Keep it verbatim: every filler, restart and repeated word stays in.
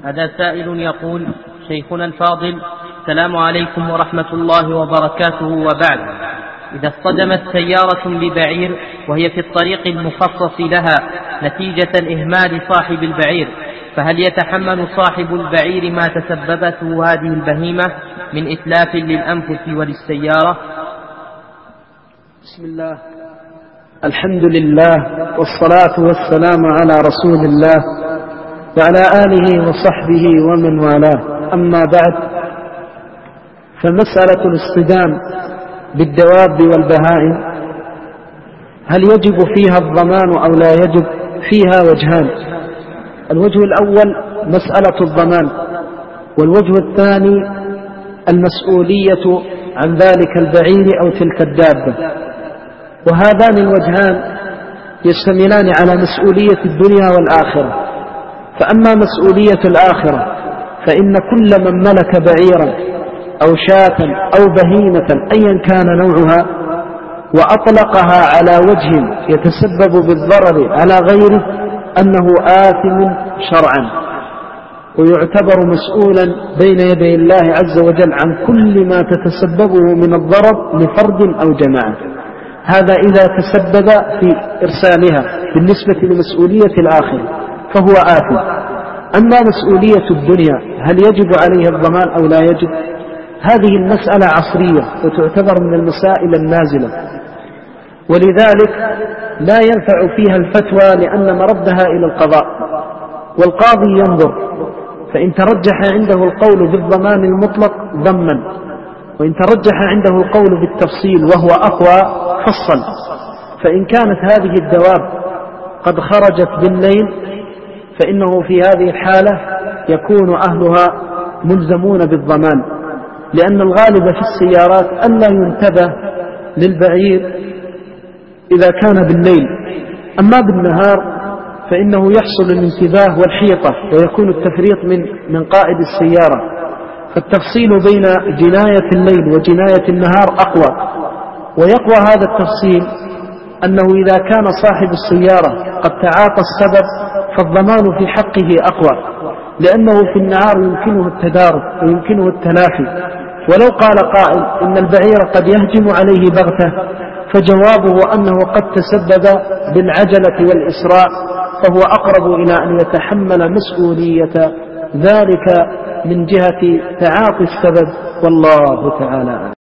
هذا سائل يقول: شيخنا الفاضل، السلام عليكم ورحمة الله وبركاته، وبعد. إذا اصطدمت سيارة ببعير وهي في الطريق المخصص لها نتيجة إهمال صاحب البعير، فهل يتحمل صاحب البعير ما تسببته هذه البهيمة من إتلاف للأنفس وللسيارة؟ بسم الله، الحمد لله، والصلاة والسلام على رسول الله وعلى آله وصحبه ومن والاه. أما بعد، فمسألة الاصطدام بالدواب والبهائم هل يجب فيها الضمان أو لا يجب؟ فيها وجهان: الوجه الأول مسألة الضمان، والوجه الثاني المسؤولية عن ذلك البعير أو تلك الدابة. وهذان الوجهان يشتملان على مسؤولية الدنيا والآخرة. فأما مسؤولية الآخرة فإن كل من ملك بعيرا أو شاة أو بهيمة أيا كان نوعها وأطلقها على وجه يتسبب بالضرر على غيره أنه آثم شرعا، ويعتبر مسؤولا بين يدي الله عز وجل عن كل ما تتسببه من الضرر لفرد أو جماعة. هذا إذا تسبب في إرسالها بالنسبة لمسؤولية الآخرة فهو آثم. أما مسؤولية الدنيا هل يجب عليها الضمان أو لا يجب؟ هذه المسألة عصرية وتعتبر من المسائل النازلة، ولذلك لا ينفع فيها الفتوى لأن مردها إلى القضاء، والقاضي ينظر، فإن ترجح عنده القول بالضمان المطلق ضمن، وإن ترجح عنده القول بالتفصيل وهو أقوى فصل. فإن كانت هذه الدواب قد خرجت بالليل فإنه في هذه الحالة يكون أهلها ملزمون بالضمان، لأن الغالب في السيارات ألا ينتبه للبعير إذا كان بالليل. أما بالنهار فإنه يحصل الانتباه والحيطة ويكون التفريط من من قائد السيارة. فالتفصيل بين جناية الليل وجناية النهار أقوى، ويقوى هذا التفصيل أنه إذا كان صاحب السيارة قد تعاطى السبب فالضمان في حقه أقوى، لأنه في النهار يمكنه التدارك ويمكنه التلافي. ولو قال قائل إن البعير قد يهجم عليه بغتة، فجوابه أنه قد تسبب بالعجلة والإسراع، فهو أقرب إلى أن يتحمل مسؤولية ذلك من جهة تعاطي السبب، والله تعالى.